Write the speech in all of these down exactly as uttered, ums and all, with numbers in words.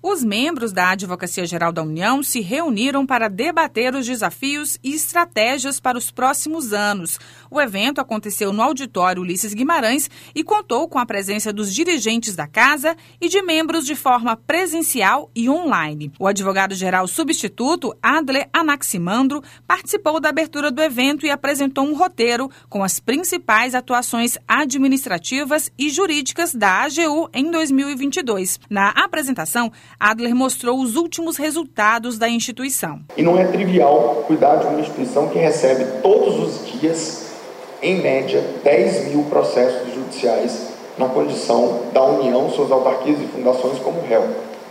Os membros da Advocacia Geral da União se reuniram para debater os desafios e estratégias para os próximos anos. O evento aconteceu no auditório Ulisses Guimarães e contou com a presença dos dirigentes da casa e de membros de forma presencial e online. O advogado-geral substituto, Adler Anaximandro, participou da abertura do evento e apresentou um roteiro com as principais atuações administrativas e jurídicas da A G U em dois mil e vinte e dois. Na apresentação, Adler mostrou os últimos resultados da instituição. E não é trivial cuidar de uma instituição que recebe todos os dias, em média, dez mil processos judiciais na condição da União, suas autarquias e fundações como réu.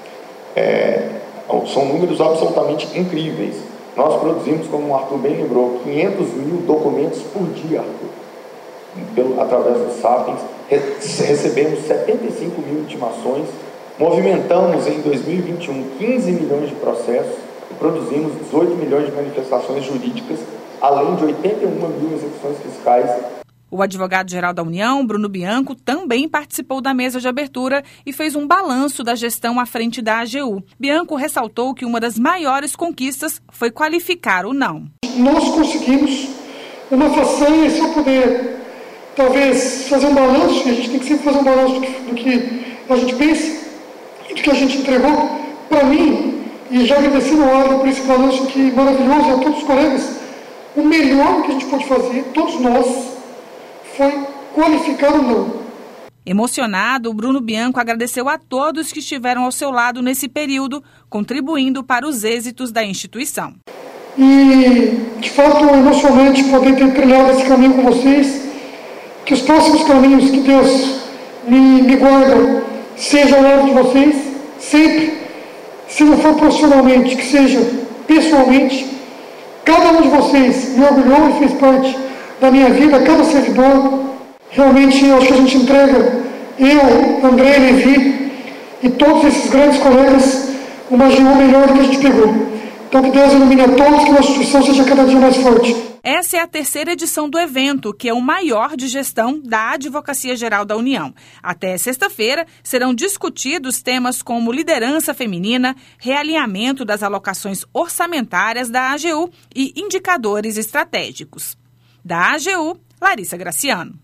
É, são números absolutamente incríveis. Nós produzimos, como o Arthur bem lembrou, quinhentos mil documentos por dia, Arthur, pelo, através do Sapiens. Recebemos setenta e cinco mil intimações. Movimentamos em dois mil e vinte e um quinze milhões de processos e produzimos dezoito milhões de manifestações jurídicas, além de oitenta e uma mil execuções fiscais. O advogado-geral da União, Bruno Bianco, também participou da mesa de abertura e fez um balanço da gestão à frente da A G U. Bianco ressaltou que uma das maiores conquistas foi qualificar o não. Nós conseguimos uma façanha, se eu puder, talvez, fazer um balanço, e a gente tem que sempre fazer um balanço do que, do que a gente pensa, do que a gente entregou. Para mim, e já agradecendo ao Adler por esse balanço aqui maravilhoso e a todos os colegas, o melhor que a gente pode fazer, todos nós, foi qualificar o não. Emocionado, o Bruno Bianco agradeceu a todos que estiveram ao seu lado nesse período, contribuindo para os êxitos da instituição. E, de fato, é emocionante poder ter trilhado esse caminho com vocês, que os próximos caminhos que Deus me, me guarda seja ao lado de vocês, sempre, se não for profissionalmente, que seja pessoalmente. Cada um de vocês me orgulhou e fez parte da minha vida, cada servidor. Realmente, eu acho que a gente entrega, eu, André, Levi e todos esses grandes colegas, uma G U melhor do que a gente pegou. Então, que Deus ilumine a todos, que a nossa instituição seja cada dia mais forte. Essa é a terceira edição do evento, que é o maior de gestão da Advocacia Geral da União. Até sexta-feira serão discutidos temas como liderança feminina, realinhamento das alocações orçamentárias da A G U e indicadores estratégicos. Da A G U, Larissa Graciano.